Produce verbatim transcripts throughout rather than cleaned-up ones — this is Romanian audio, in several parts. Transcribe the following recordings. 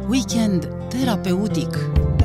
Weekend terapeutic.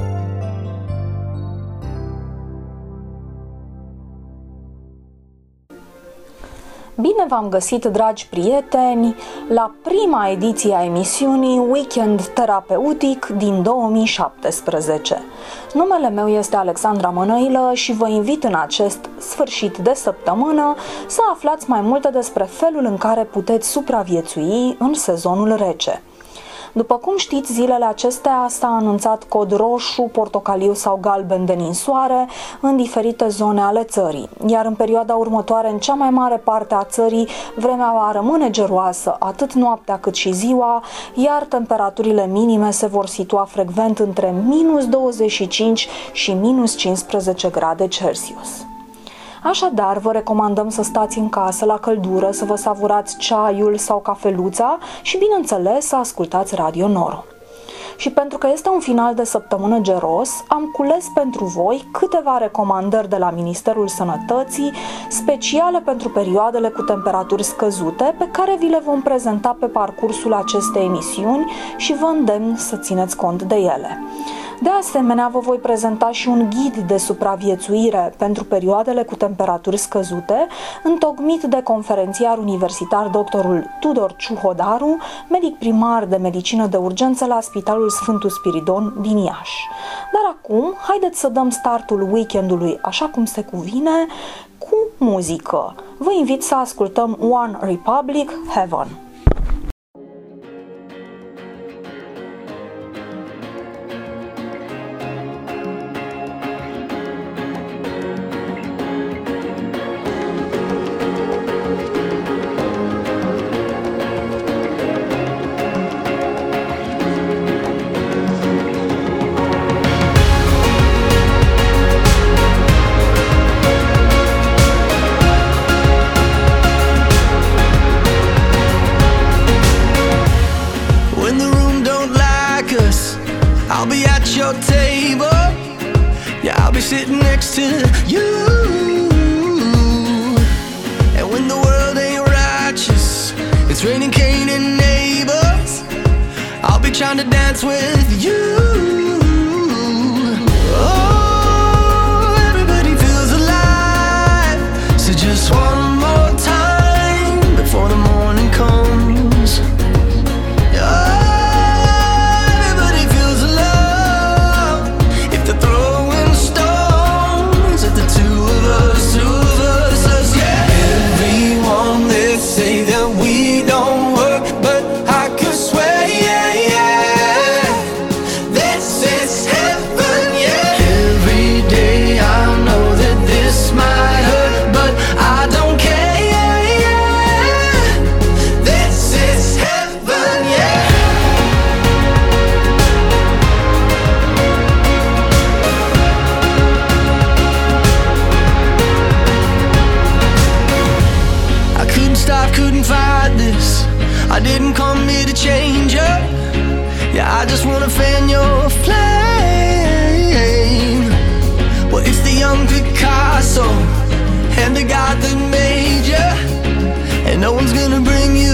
Bine v-am găsit, dragi prieteni, la prima ediție a emisiunii Weekend Terapeutic din două mii șaptesprezece. Numele meu este Alexandra Mănăilă și vă invit în acest sfârșit de săptămână să aflați mai multe despre felul în care puteți supraviețui în sezonul rece. După cum știți, zilele acestea s-a anunțat cod roșu, portocaliu sau galben de ninsoare în diferite zone ale țării, iar în perioada următoare, în cea mai mare parte a țării, vremea va rămâne geroasă atât noaptea cât și ziua, iar temperaturile minime se vor situa frecvent între minus douăzeci și cinci și minus cincisprezece grade Celsius. Așadar, vă recomandăm să stați în casă la căldură, să vă savurați ceaiul sau cafeluța și, bineînțeles, să ascultați Radio Noro. Și pentru că este un final de săptămână geros, am cules pentru voi câteva recomandări de la Ministerul Sănătății, speciale pentru perioadele cu temperaturi scăzute, pe care vi le vom prezenta pe parcursul acestei emisiuni și vă îndemn să țineți cont de ele. De asemenea, vă voi prezenta și un ghid de supraviețuire pentru perioadele cu temperaturi scăzute, întocmit de conferențiar universitar doctorul Tudor Ciuhodaru, medic primar de medicină de urgență la Spitalul Sfântul Spiridon din Iași. Dar acum, haideți să dăm startul weekendului așa cum se cuvine, cu muzică. Vă invit să ascultăm One Republic, Heaven. Sitting next to you. And when the world ain't righteous, it's raining Cain and neighbors, I'll be trying to dance with you. Oh, everybody feels alive, so just one more time before the morning comes. Oh, everybody feels alive if they're throwing say that we don't work, but I could swear, yeah, yeah, this is heaven, yeah. Every day I know that this might hurt, but I don't care, yeah, yeah, this is heaven, yeah. I couldn't stop, couldn't fight this. I didn't come here to change you. Yeah, I just wanna fan your flame. Well, it's the young Picasso and the God that made you, and no one's gonna bring you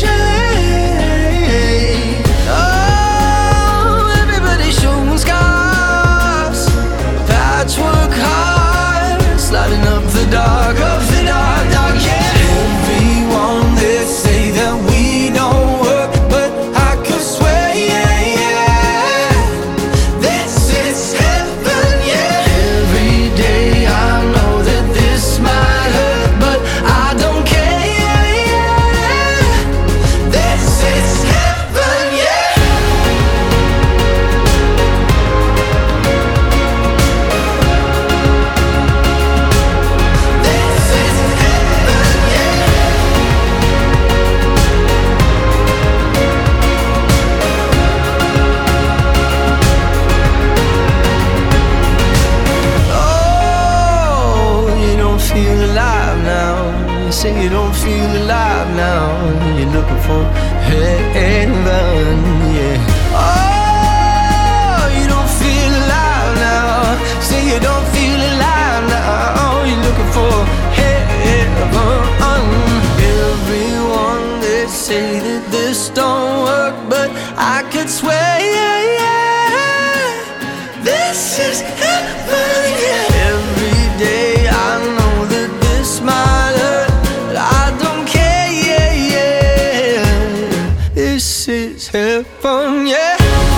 shame. Oh, everybody's showing scars, patchwork hearts, sliding up the dark, up the dark, dark, yeah. Everyone that say that we don't work, but I could swear, yeah, yeah, this is heaven, yeah. Every day I know that this might hurt, but I don't care, yeah, yeah, this is heaven, yeah. This is heaven, yeah. Feel alive now. You say you don't feel alive now. You're looking for heaven, yeah. Oh, you don't feel alive now. Say you don't feel alive now. You're looking for heaven. Everyone that say that this don't work, but I could swear, yeah, this is heaven, yeah.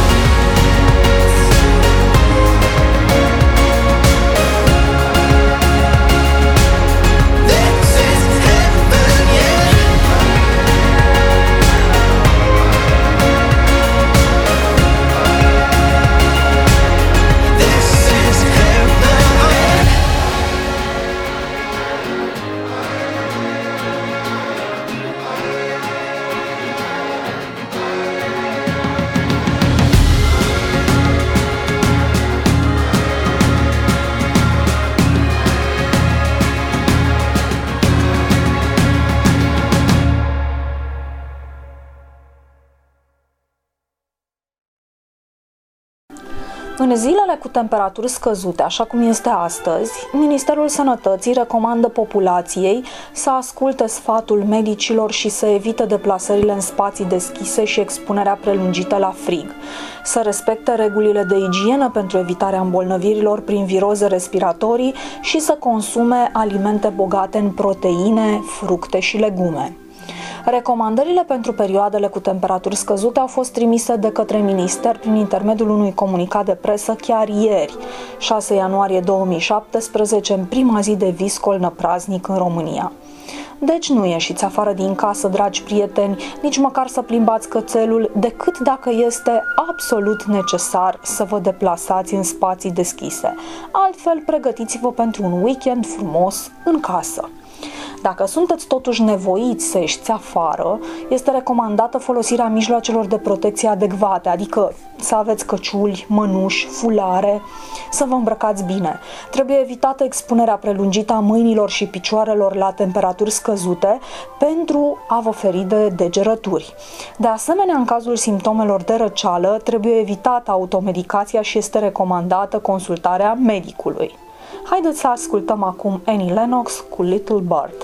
În zilele cu temperaturi scăzute, așa cum este astăzi, Ministerul Sănătății recomandă populației să asculte sfatul medicilor și să evite deplasările în spații deschise și expunerea prelungită la frig, să respecte regulile de igienă pentru evitarea îmbolnăvirilor prin viroze respiratorii și să consume alimente bogate în proteine, fructe și legume. Recomandările pentru perioadele cu temperaturi scăzute au fost trimise de către minister prin intermediul unui comunicat de presă chiar ieri, șase ianuarie două mii șaptesprezece, în prima zi de viscol năpraznic în România. Deci nu ieșiți afară din casă, dragi prieteni, nici măcar să plimbați cățelul, decât dacă este absolut necesar să vă deplasați în spații deschise. Altfel, pregătiți-vă pentru un weekend frumos în casă. Dacă sunteți totuși nevoiți să ieșiți afară, este recomandată folosirea mijloacelor de protecție adecvate, adică să aveți căciuli, mănuși, fulare, să vă îmbrăcați bine. Trebuie evitată expunerea prelungită a mâinilor și picioarelor la temperaturi scăzute pentru a vă feri de degerături. De asemenea, în cazul simptomelor de răceală, trebuie evitată automedicația și este recomandată consultarea medicului. Haideți să ascultăm acum Annie Lennox cu Little Bird.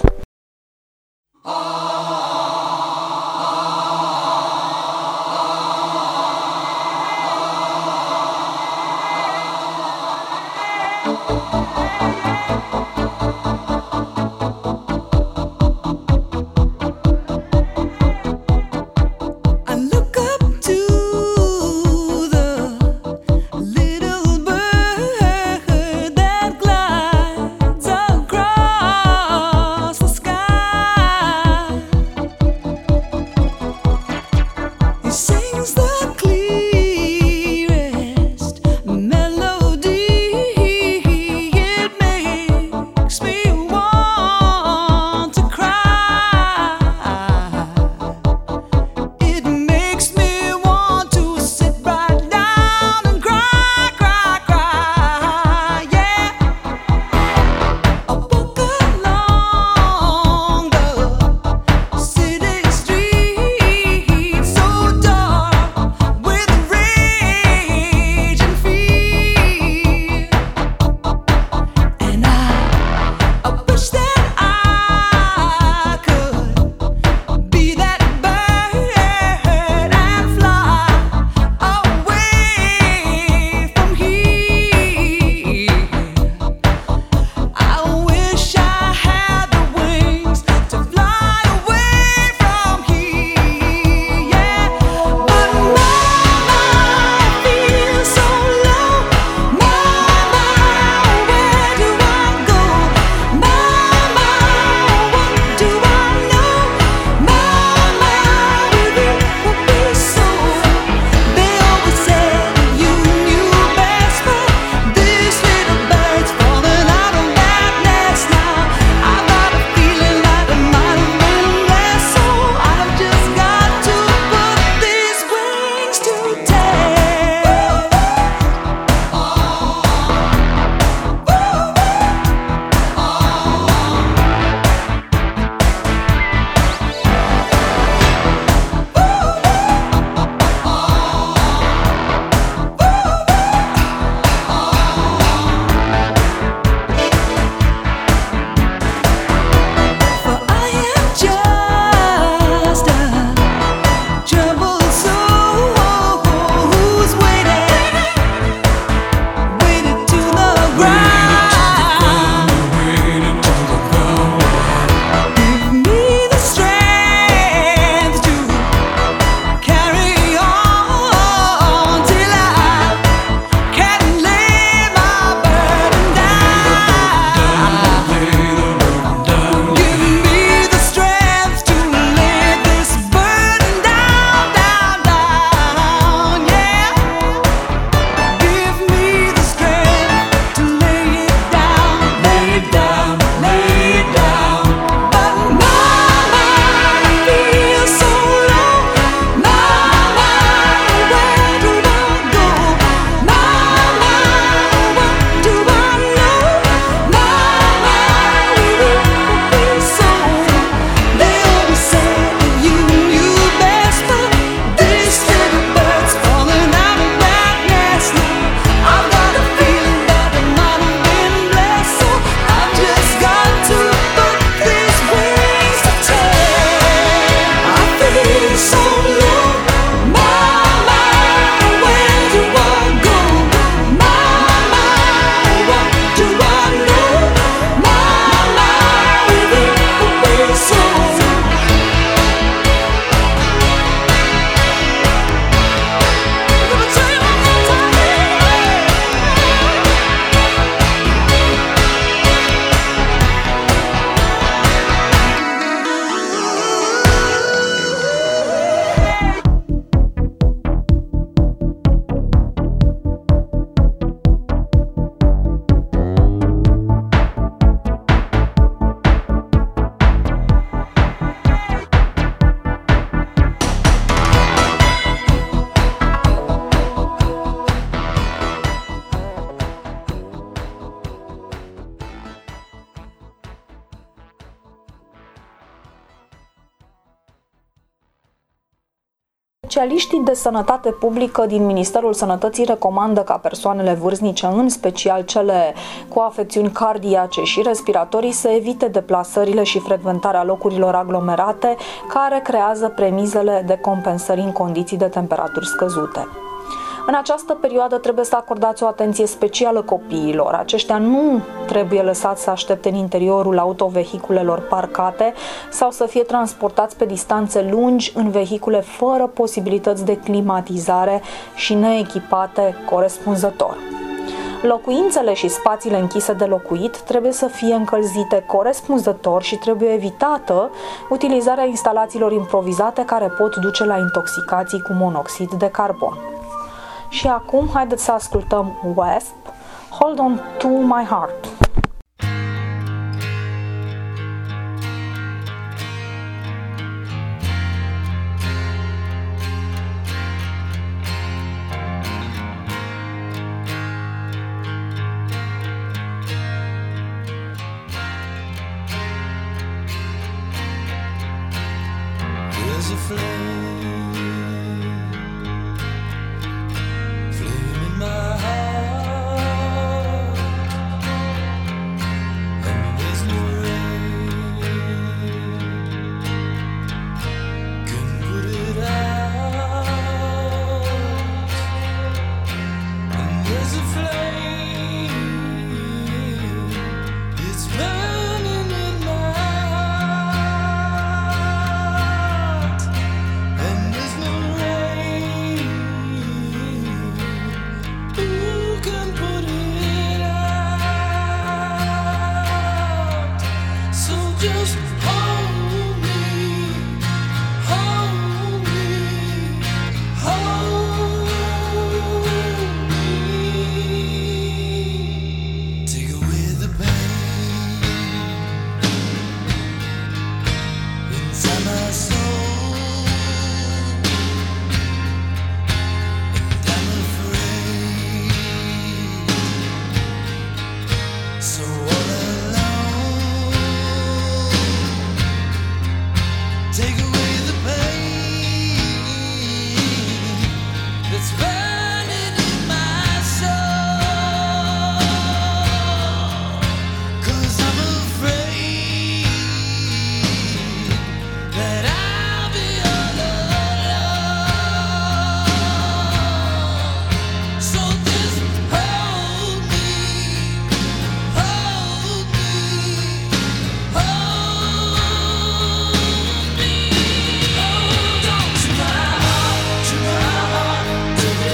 The Specialiștii de sănătate publică din Ministerul Sănătății recomandă ca persoanele vârstnice, în special cele cu afecțiuni cardiace și respiratorii, să evite deplasările și frecventarea locurilor aglomerate care creează premizele de compensări în condiții de temperaturi scăzute. În această perioadă trebuie să acordați o atenție specială copiilor. Aceștia nu trebuie lăsați să aștepte în interiorul autovehiculelor parcate sau să fie transportați pe distanțe lungi în vehicule fără posibilități de climatizare și neechipate corespunzător. Locuințele și spațiile închise de locuit trebuie să fie încălzite corespunzător și trebuie evitată utilizarea instalațiilor improvizate care pot duce la intoxicații cu monoxid de carbon. Și acum, haideți să ascultăm W A S P, Hold On To My Heart. There's a flame my heart, and there's no rain can put it out, and there's a flame, it's burning in my heart, and there's no rain who can put it out. So just hold me, hold me, hold me. Take away the pain inside my soul, and I'm afraid. So all alone, take away the pain that's burning in my soul, 'cause I'm afraid that I'll be all alone. So just hold me, hold me, hold me. Hold on to my heart, to my heart, to the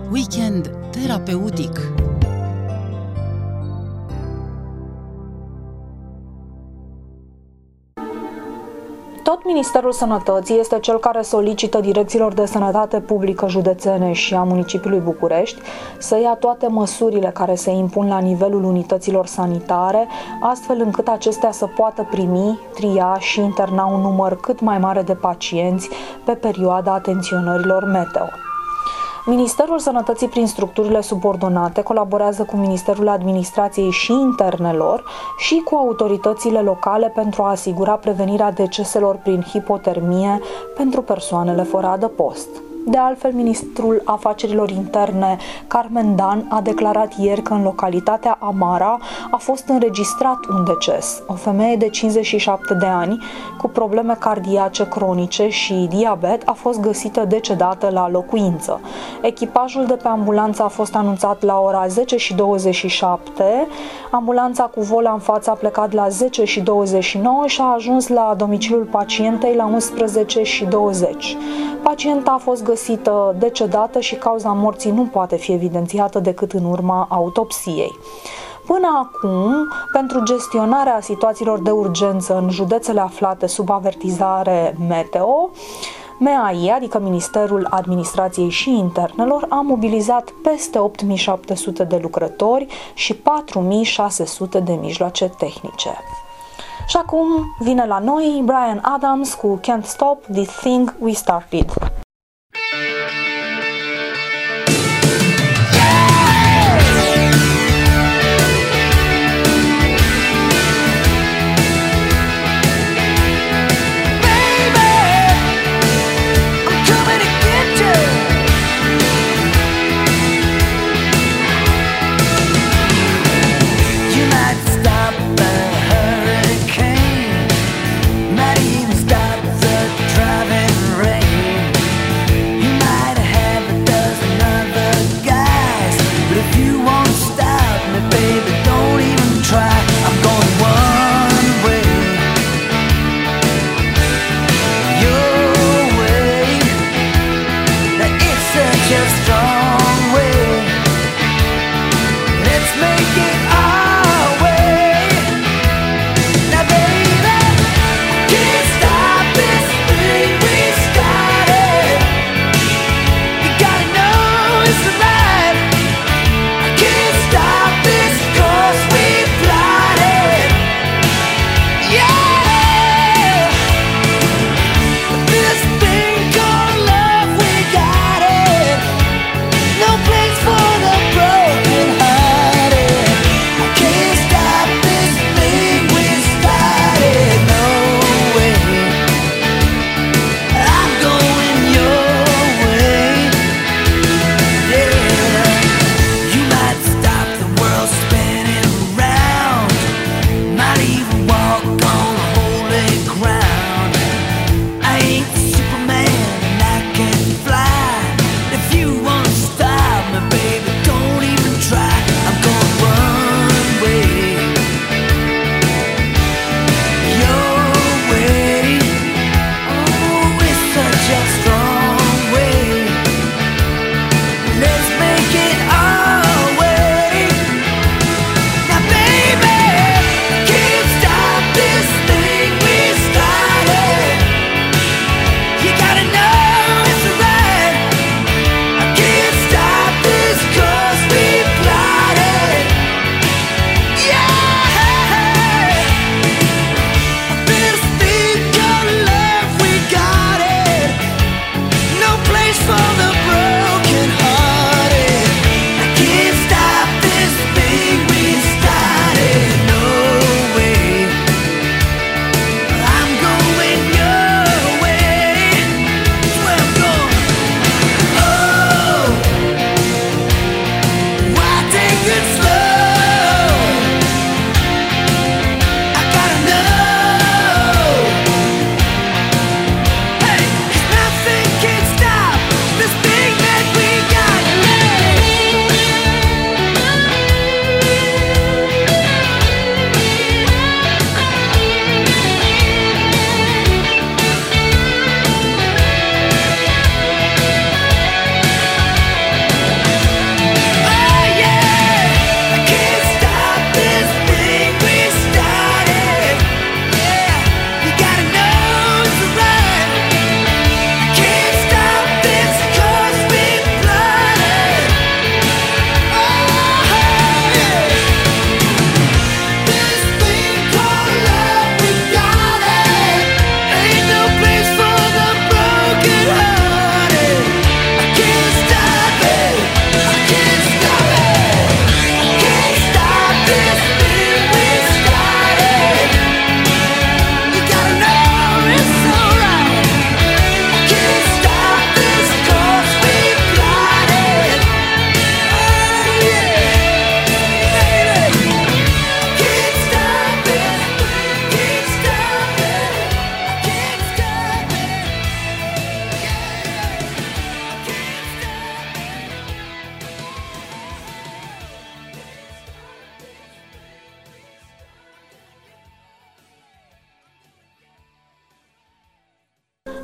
Weekend terapeutic. Tot Ministerul Sănătății este cel care solicită direcțiilor de sănătate publică județene și a municipiului București să ia toate măsurile care se impun la nivelul unităților sanitare, astfel încât acestea să poată primi, tria și interna un număr cât mai mare de pacienți pe perioada atenționărilor meteo. Ministerul Sănătății, prin structurile subordonate, colaborează cu Ministerul Administrației și Internelor și cu autoritățile locale pentru a asigura prevenirea deceselor prin hipotermie pentru persoanele fără adăpost. De altfel, ministrul afacerilor interne, Carmen Dan, a declarat ieri că în localitatea Amara a fost înregistrat un deces. O femeie de cincizeci și șapte de ani, cu probleme cardiace cronice și diabet, a fost găsită decedată la locuință. Echipajul de pe ambulanță a fost anunțat la ora zece și douăzeci și șapte. Ambulanța cu vola în față a plecat la zece și douăzeci și nouă și a ajuns la domiciliul pacientei la unsprezece și douăzeci. Pacienta a fost găsită decedată și cauza morții nu poate fi evidențiată decât în urma autopsiei. Până acum, pentru gestionarea situațiilor de urgență în județele aflate sub avertizare meteo, M A I, adică Ministerul Administrației și Internelor, a mobilizat peste opt mii șapte sute de lucrători și patru mii șase sute de mijloace tehnice. Și acum vine la noi Bryan Adams cu Can't Stop the Thing We Started.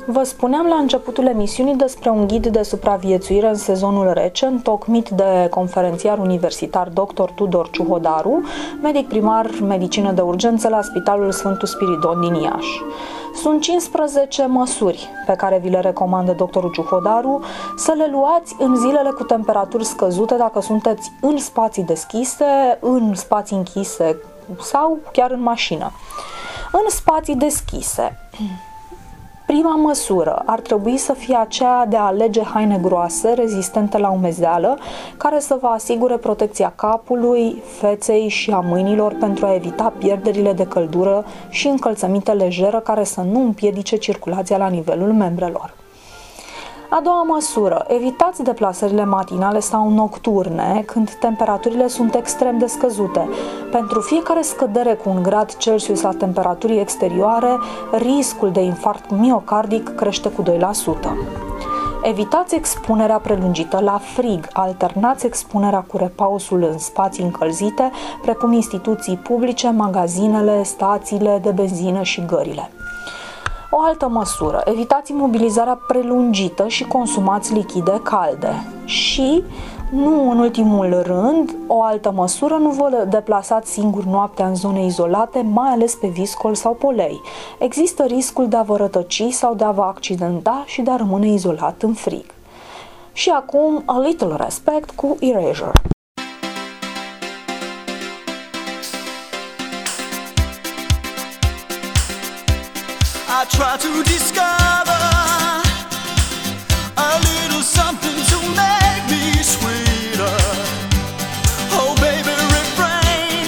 Vă spuneam la începutul emisiunii despre un ghid de supraviețuire în sezonul rece, întocmit de conferențiar universitar doctor Tudor Ciuhodaru, medic primar medicină de urgență la Spitalul Sfântul Spiridon din Iași. Sunt cincisprezece măsuri pe care vi le recomandă doctorul Ciuhodaru să le luați în zilele cu temperaturi scăzute dacă sunteți în spații deschise, în spații închise sau chiar în mașină. În spații deschise, prima măsură ar trebui să fie aceea de a alege haine groase, rezistente la umezeală, care să vă asigure protecția capului, feței și a mâinilor pentru a evita pierderile de căldură și încălțăminte lejeră care să nu împiedice circulația la nivelul membrelor. A doua măsură, evitați deplasările matinale sau nocturne când temperaturile sunt extrem de scăzute. Pentru fiecare scădere cu un grad Celsius a temperaturii exterioare, riscul de infarct miocardic crește cu doi la sută. Evitați expunerea prelungită la frig, alternați expunerea cu repausul în spații încălzite, precum instituții publice, magazinele, stațiile de benzină și gările. O altă măsură, evitați imobilizarea prelungită și consumați lichide calde. Și, nu în ultimul rând, o altă măsură, nu vă deplasați singuri noaptea în zone izolate, mai ales pe viscol sau polei. Există riscul de a vă rătăci sau de a vă accidenta și de a rămâne izolat în frig. Și acum, a little respect cu Erasure. I try to discover a little something to make me sweeter. Oh baby, refrain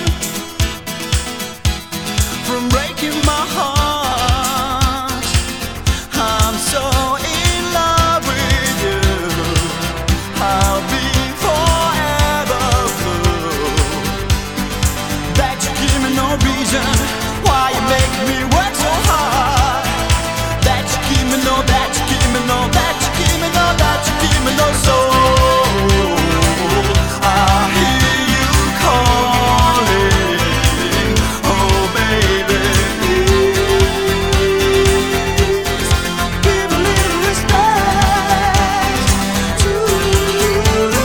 from breaking my heart. I'm so in love with you. I'll be forever blue. That you give me no reason why you make me work so hard. No, that you give me, no, that you give me, no, that you give me no soul. I hear you calling, oh baby, please give a little respect to you.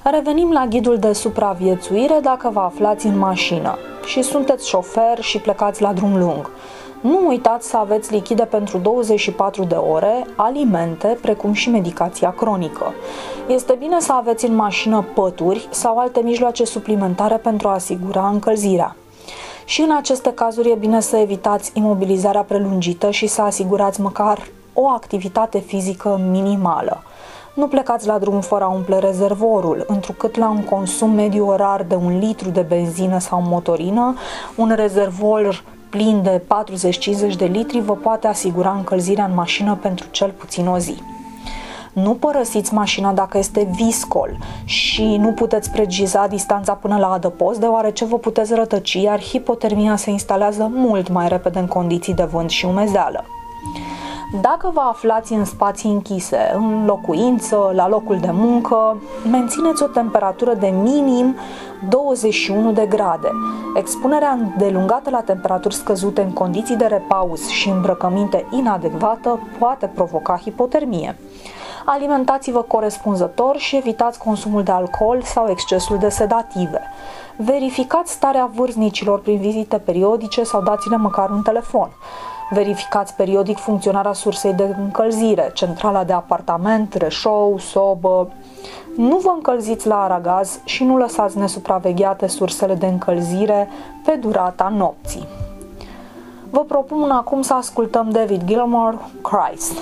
Revenim la ghidul de supraviețuire dacă vă aflați în mașină și sunteți șofer și plecați la drum lung. Nu uitați să aveți lichide pentru douăzeci și patru de ore, alimente, precum și medicația cronică. Este bine să aveți în mașină pături sau alte mijloace suplimentare pentru a asigura încălzirea. Și în aceste cazuri e bine să evitați imobilizarea prelungită și să asigurați măcar o activitate fizică minimală. Nu plecați la drum fără a umple rezervorul, întrucât la un consum mediu orar de un litru de benzină sau motorină, un rezervor plin de patruzeci cincizeci de litri vă poate asigura încălzirea în mașină pentru cel puțin o zi. Nu părăsiți mașina dacă este viscol și nu puteți preciza distanța până la adăpost, deoarece vă puteți rătăci, iar hipotermia se instalează mult mai repede în condiții de vânt și umezeală. Dacă vă aflați în spații închise, în locuință, la locul de muncă, mențineți o temperatură de minim douăzeci și unu de grade. Expunerea îndelungată la temperaturi scăzute în condiții de repaus și îmbrăcăminte inadecvată poate provoca hipotermie. Alimentați-vă corespunzător și evitați consumul de alcool sau excesul de sedative. Verificați starea vârstnicilor prin vizite periodice sau dați-le măcar un telefon. Verificați periodic funcționarea sursei de încălzire, centrala de apartament, reșou, sobă. Nu vă încălziți la aragaz și nu lăsați nesupravegheate sursele de încălzire pe durata nopții. Vă propun acum să ascultăm David Gilmour, Christ.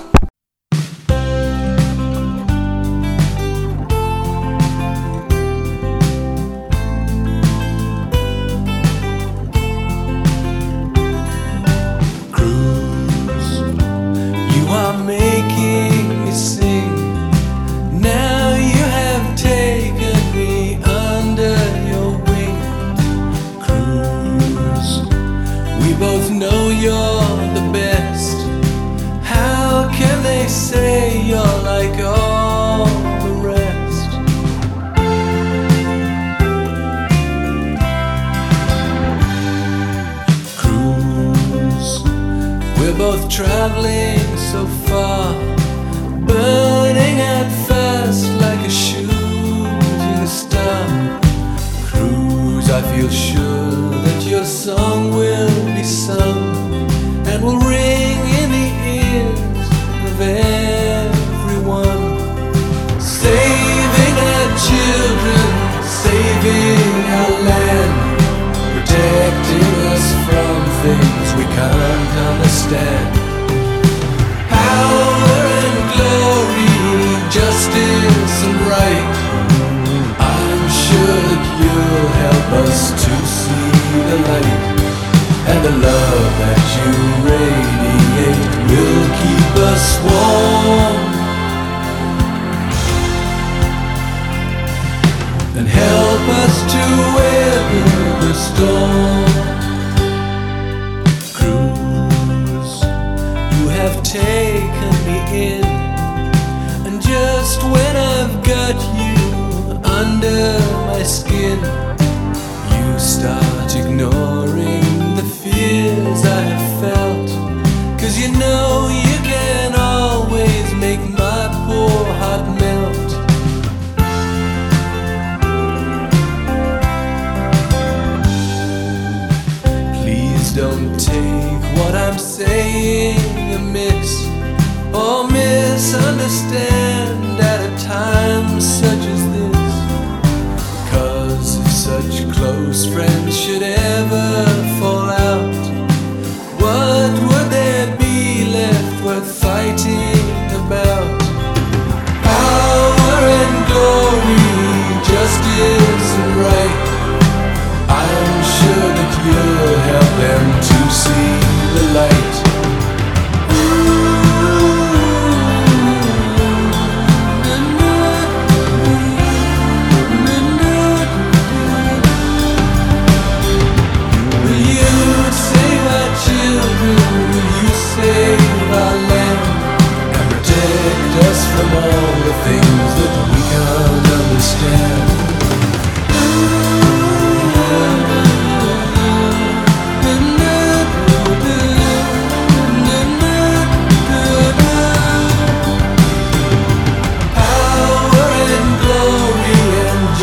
Making me sing. Now you have taken me under your wing. Cruise, we both know you're the best. How can they say you're like all the rest? Cruise, we're both traveling so far, burning at first like a shooting star. Cruise, I feel sure that your song will be sung and will ring in the ears of everyone. Saving our children, saving our land, protecting us from things we can't understand. Power and glory, justice and right, I'm sure that you'll help us to see the light. And the love that you radiate will keep us warm and help us to weather the storm. Taken me in, and just when I've got you under my skin, you start ignoring the fears I have felt. 'Cause you know you can always make my poor heart melt. Please don't take what I'm saying amiss or misunderstand at a time such as this. 'Cause if such close friends should ever fall out, what would there be left worth fighting about? Power and glory, justice and right, I'm sure that you'll help them to see the light. Save our land and protect us from all the things that we can't understand. Power and glory and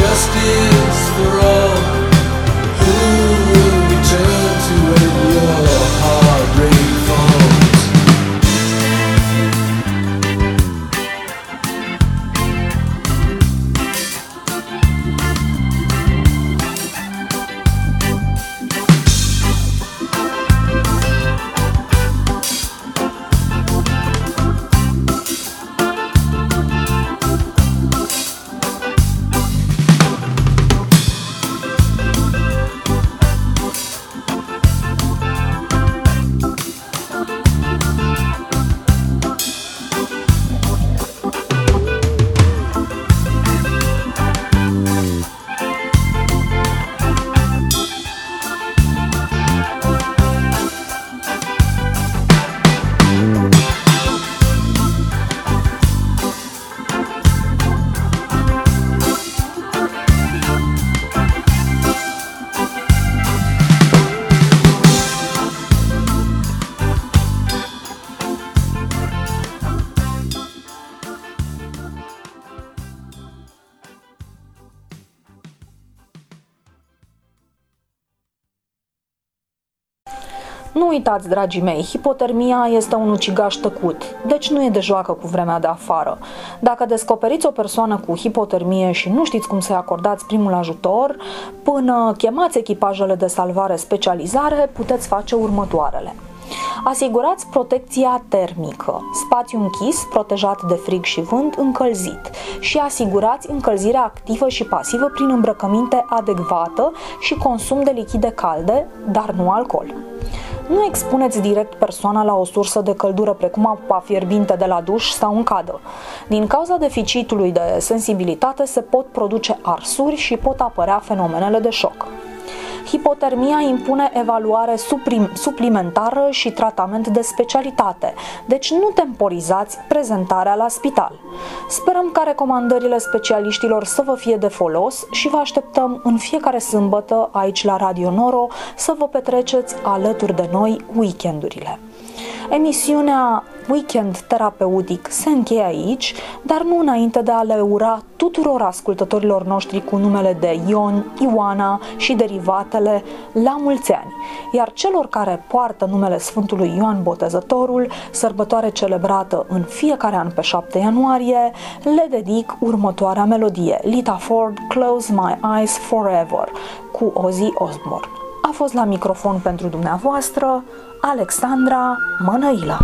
Nu uitați, dragii mei, hipotermia este un ucigaș tăcut, deci nu e de joacă cu vremea de afară. Dacă descoperiți o persoană cu hipotermie și nu știți cum să-i acordați primul ajutor, până chemați echipajele de salvare specializare, puteți face următoarele. Asigurați protecția termică, spațiu închis, protejat de frig și vânt, încălzit, și asigurați încălzirea activă și pasivă prin îmbrăcăminte adecvată și consum de lichide calde, dar nu alcool. Nu expuneți direct persoana la o sursă de căldură precum apa fierbinte de la duș sau în cadă. Din cauza deficitului de sensibilitate se pot produce arsuri și pot apărea fenomenele de șoc. Hipotermia impune evaluare suprim, suplimentară și tratament de specialitate, deci nu temporizați prezentarea la spital. Sperăm ca recomandările specialiștilor să vă fie de folos și vă așteptăm în fiecare sâmbătă aici la Radio Noro să vă petreceți alături de noi weekendurile. Emisiunea Weekend Terapeutic se încheie aici, dar nu înainte de a le ura tuturor ascultătorilor noștri cu numele de Ion, Ioana și derivatele la mulți ani, iar celor care poartă numele Sfântului Ioan Botezătorul, sărbătoare celebrată în fiecare an pe șapte ianuarie, le dedic următoarea melodie, Lita Ford, Close My Eyes Forever, cu Ozzy Osbourne. A fost la microfon pentru dumneavoastră Alexandra Mănăila.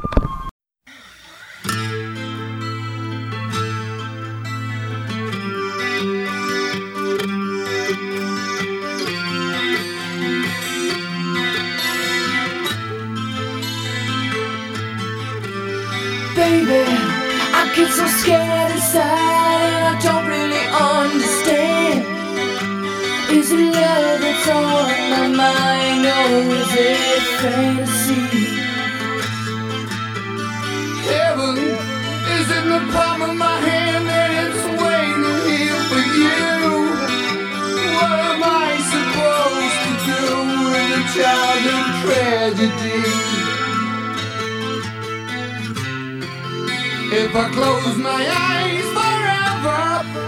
Baby, I get so scared inside and I don't really understand. Is it love that's on my mind, or is it fantasy? Heaven is in the palm of my hand and it's waiting here for you. What am I supposed to do with a childhood tragedy? If I close my eyes forever,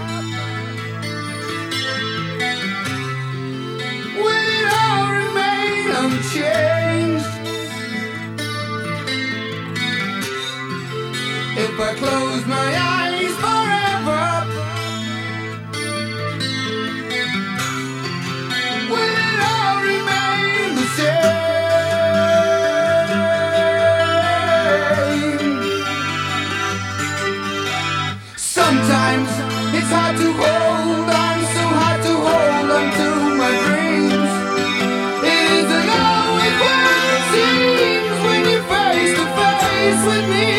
will it all remain unchanged? If I close my eyes forever, will it all remain the same? Sometimes it's hard to hold on, so hard to hold on to my dreams. It isn't always what it seems when you're face to face with me.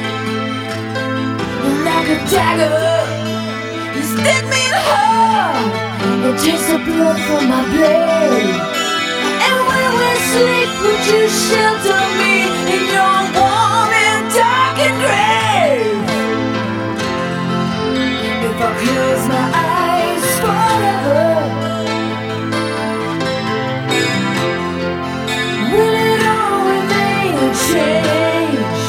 Like a dagger, you stick me in the heart and takes the blood from my blade. And when we sleep, would you shelter me in your warm and darkened grave? If I close my eyes forever, will it all remain unchanged?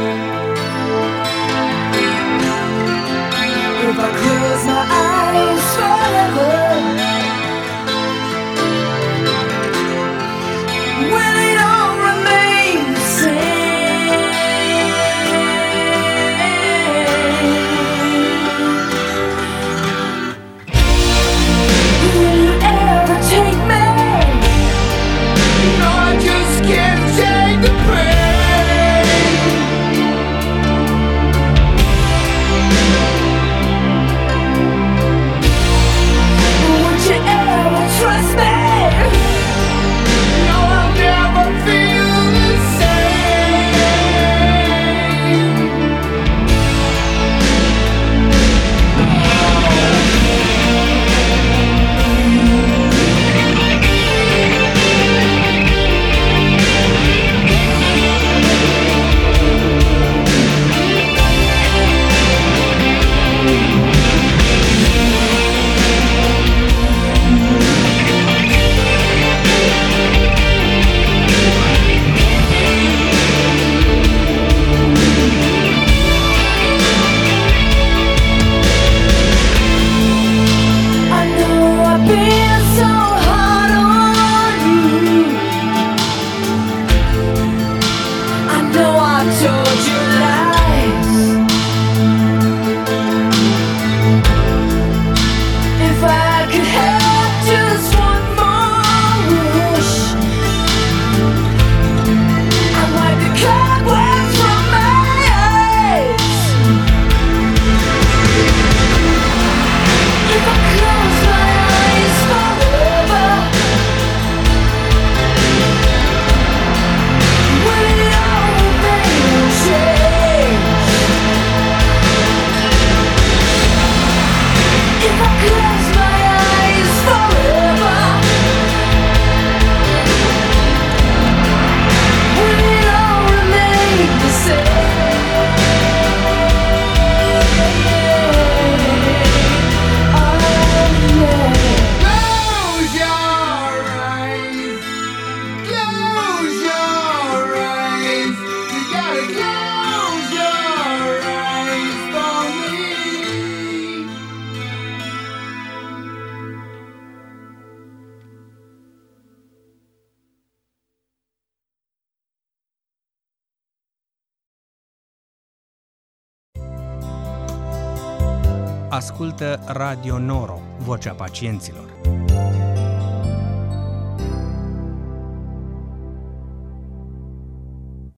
If I close my eyes forever, will it all remain the same? Will you ever take me? No, I just can't take the pain. Would you Ascultă Radio Noro, vocea pacienților.